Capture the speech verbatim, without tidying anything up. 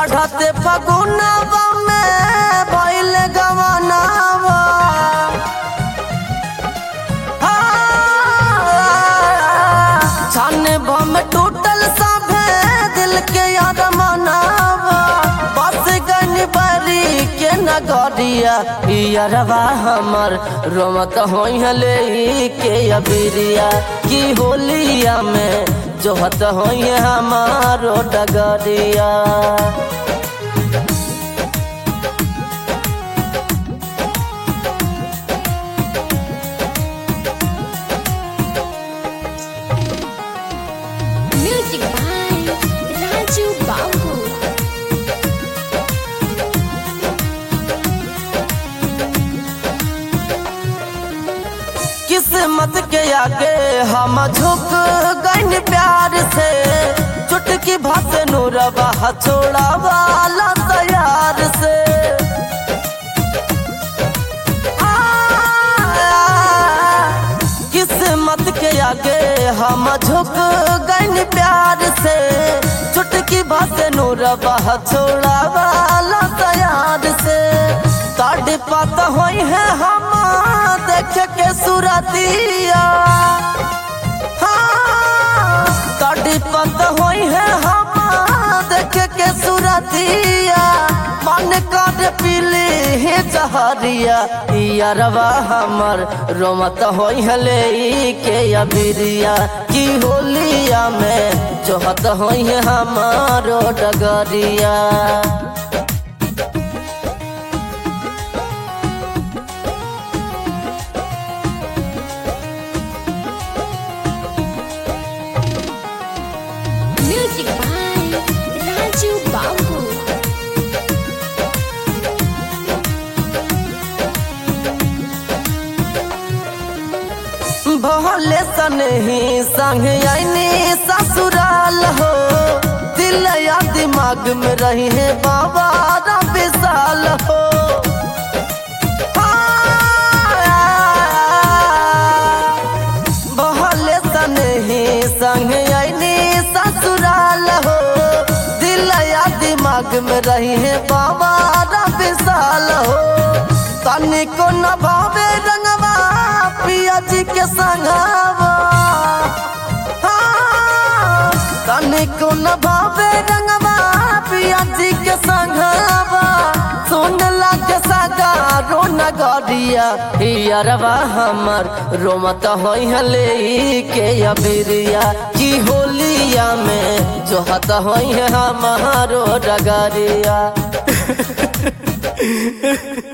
चढ़ते फगुनवा में भइल गवनावा छाने बम टूटल सभे दिल के यार मनावा बस गन बरी के नगरिया यारवा हमर रोमत होइले के अबिरिया की होलिया में जोहत होइए हमारो डगरिया। Music by Raju Babu। किस्मत के आगे हम झुक गए प्यार से चुटकी भात नूरबा छोड़ा वाला तैयार से आ, किस्मत के आगे हम झुक गए प्यार से चुटकी भात नूरबा छोड़ा वाला तैयार से ताड़ पात होई है हम देख के सुरतिया हाँ ताड़ी पत होई है हम देख के सुरतिया मन कर पीली है जहरिया यारवा हमर रोमत होई हले के अबिरिया की होलिया में जोहत होई है हमारो डगरिया। Music by Raju Babu। भले सनही संग आईनी ससुराल हो दिल या दिमाग में रही है बाबा विशाल हो भले सनही संग आईनी ससुराल हो दिल या दिमाग में रही है बाबा विशाल हो तनिको न भावे रंगवा पिया जी के संगवा तनिको न भावे रंगवा पिया जी के संगवा सुन लगे सगा रो नगरिया यारवा हमर रोमत होई हले के अबिरिया की होलिया में जोहत होई है हमारो डगरिया।